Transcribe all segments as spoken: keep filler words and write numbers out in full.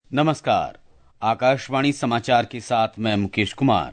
नमस्कार, आकाशवाणी समाचार के साथ मैं मुकेश कुमार।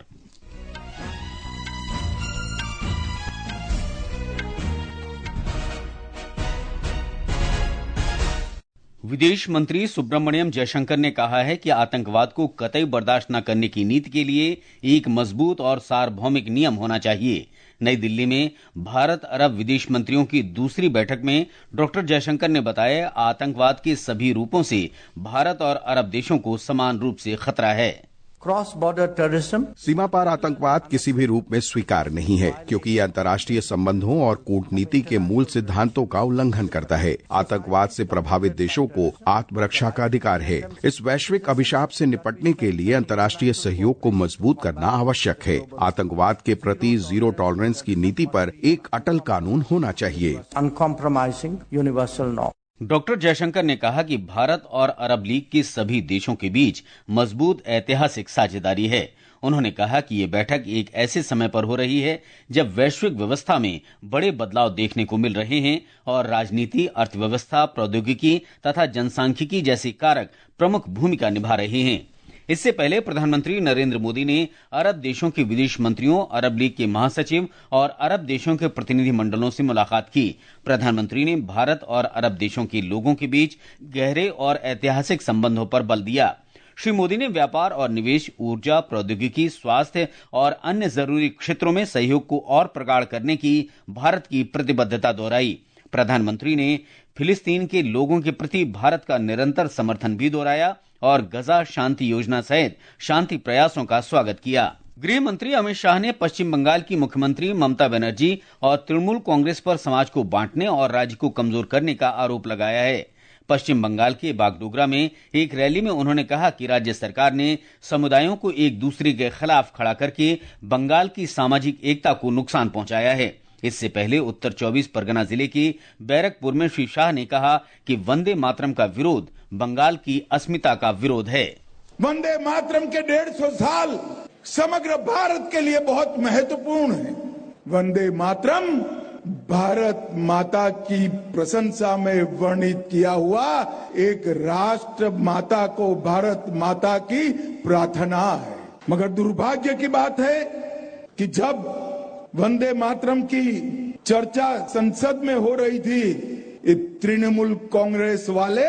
विदेश मंत्री सुब्रमण्यम जयशंकर ने कहा है कि आतंकवाद को कतई बर्दाश्त न करने की नीति के लिए एक मजबूत और सार्वभौमिक नियम होना चाहिए। नई दिल्ली में भारत अरब विदेश मंत्रियों की दूसरी बैठक में डॉक्टर जयशंकर ने बताया, आतंकवाद के सभी रूपों से भारत और अरब देशों को समान रूप से खतरा है। क्रॉस बॉर्डर टेररिज्म, सीमा पार आतंकवाद किसी भी रूप में स्वीकार नहीं है, क्योंकि यह अंतर्राष्ट्रीय संबंधों और कूटनीति के मूल सिद्धांतों का उल्लंघन करता है। आतंकवाद से प्रभावित देशों को आत्मरक्षा का अधिकार है। इस वैश्विक अभिशाप से निपटने के लिए अंतर्राष्ट्रीय सहयोग को मजबूत करना आवश्यक है। आतंकवाद के प्रति जीरो टॉलरेंस की नीति पर एक अटल कानून होना चाहिए। Uncompromising universal norm. Doctor Jaishankar ने कहा कि भारत और अरब लीग के सभी देशों के बीच मजबूत ऐतिहासिक साझेदारी है। उन्होंने कहा कि ये बैठक एक ऐसे समय पर हो रही है जब वैश्विक व्यवस्था में बड़े बदलाव देखने को मिल रहे हैं और राजनीति, अर्थव्यवस्था, प्रौद्योगिकी तथा जनसांख्यिकी जैसे कारक प्रमुख भूमिका निभा रहे हैं। इससे पहले प्रधानमंत्री नरेंद्र मोदी ने अरब देशों के विदेश मंत्रियों, अरब लीग के महासचिव और अरब देशों के प्रतिनिधि मंडलों से मुलाकात की। प्रधानमंत्री ने भारत और अरब देशों के लोगों के बीच गहरे और ऐतिहासिक संबंधों पर बल दिया। श्री मोदी ने व्यापार और निवेश, ऊर्जा, प्रौद्योगिकी, स्वास्थ्य और अन्य जरूरी क्षेत्रों में सहयोग को और प्रगाढ़ करने की भारत की प्रतिबद्धता दोहराई। प्रधानमंत्री ने फिलिस्तीन के लोगों के प्रति भारत का निरंतर समर्थन भी दोहराया और गजा शांति योजना सहित शांति प्रयासों का स्वागत किया। गृह मंत्री अमित शाह ने पश्चिम बंगाल की मुख्यमंत्री ममता बनर्जी और तृणमूल कांग्रेस पर समाज को बांटने और राज्य को कमजोर करने का आरोप लगाया है। पश्चिम बंगाल के बागडोगरा में एक रैली में उन्होंने कहा कि राज्य सरकार ने समुदायों को एक दूसरे के खिलाफ खड़ा करके बंगाल की सामाजिक एकता को नुकसान पहुंचाया है। इससे पहले उत्तर चौबीस परगना जिले के बैरकपुर में श्री शाह ने कहा कि वंदे मातरम का विरोध बंगाल की अस्मिता का विरोध है। वंदे मातरम के डेढ़ सौ साल समग्र भारत के लिए बहुत महत्वपूर्ण है। वंदे मातरम भारत माता की प्रशंसा में वर्णित किया हुआ एक राष्ट्र माता को भारत माता की प्रार्थना है। मगर दुर्भाग्य की बात है कि जब वंदे मातरम की चर्चा संसद में हो रही थी, तृणमूल कांग्रेस वाले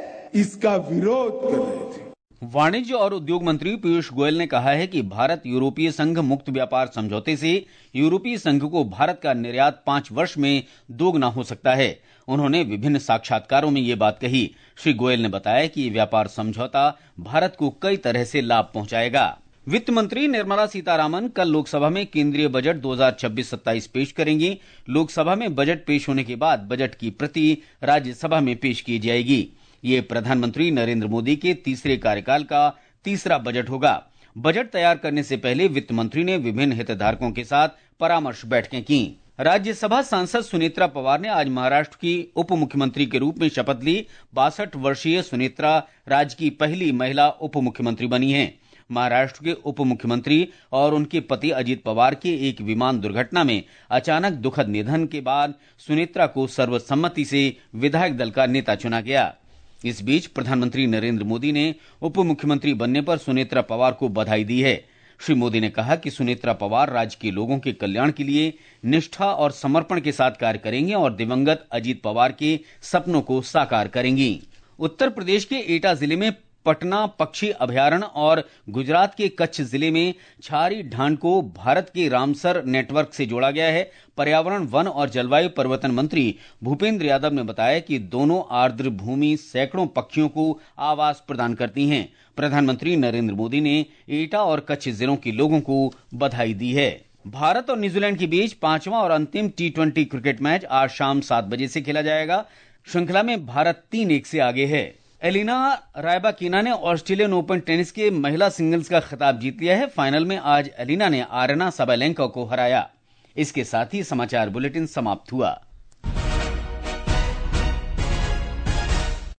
इसका विरोध कर रहे थे। वाणिज्य और उद्योग मंत्री पीयूष गोयल ने कहा है कि भारत यूरोपीय संघ मुक्त व्यापार समझौते से यूरोपीय संघ को भारत का निर्यात पांच वर्ष में दोगुना हो सकता है। उन्होंने विभिन्न साक्षात्कारों में ये बात कही। श्री गोयल ने बताया कि ये व्यापार समझौता भारत को कई तरह से लाभ पहुंचाएगा। वित्त मंत्री निर्मला सीतारामन कल लोकसभा में केंद्रीय बजट दो हज़ार छब्बीस सत्ताईस पेश करेंगी। लोकसभा में बजट पेश होने के बाद बजट की प्रति राज्यसभा में पेश की जाएगी। ये प्रधानमंत्री नरेंद्र मोदी के तीसरे कार्यकाल का तीसरा बजट होगा। बजट तैयार करने से पहले वित्त मंत्री ने विभिन्न हितधारकों के साथ परामर्श बैठकें की। राज्यसभा सांसद सुनेत्रा पवार ने आज महाराष्ट्र की उप मुख्यमंत्री के रूप में शपथ ली। बासठ वर्षीय सुनेत्रा राज्य की पहली महिला उप मुख्यमंत्री बनी हैं। महाराष्ट्र के उप मुख्यमंत्री और उनके पति अजीत पवार के एक विमान दुर्घटना में अचानक दुखद निधन के बाद सुनेत्रा को सर्वसम्मति से विधायक दल का नेता चुना गया। इस बीच प्रधानमंत्री नरेंद्र मोदी ने उप मुख्यमंत्री बनने पर सुनेत्रा पवार को बधाई दी है। श्री मोदी ने कहा कि सुनेत्रा पवार राज्य के लोगों के कल्याण के लिए निष्ठा और समर्पण के साथ कार्य करेंगे और दिवंगत अजीत पवार के सपनों को साकार करेंगी। उत्तर प्रदेश के एटा जिले में पटना पक्षी अभयारण्य और गुजरात के कच्छ जिले में छारी ढांड को भारत के रामसर नेटवर्क से जोड़ा गया है। पर्यावरण, वन और जलवायु परिवर्तन मंत्री भूपेंद्र यादव ने बताया कि दोनों आर्द्र भूमि सैकड़ों पक्षियों को आवास प्रदान करती हैं। प्रधानमंत्री नरेंद्र मोदी ने एटा और कच्छ जिलों के लोगों को बधाई दी है। भारत और न्यूजीलैंड के बीच पांचवां और अंतिम टी ट्वेंटी क्रिकेट मैच आज शाम सात बजे से खेला जाएगा। श्रृंखला में भारत तीन एक से आगे है। एलिना रायबाकिना ने ऑस्ट्रेलियन ओपन टेनिस के महिला सिंगल्स का खिताब जीत लिया है। फाइनल में आज एलिना ने आरेना साबालेंका को हराया। इसके साथ ही समाचार बुलेटिन समाप्त हुआ।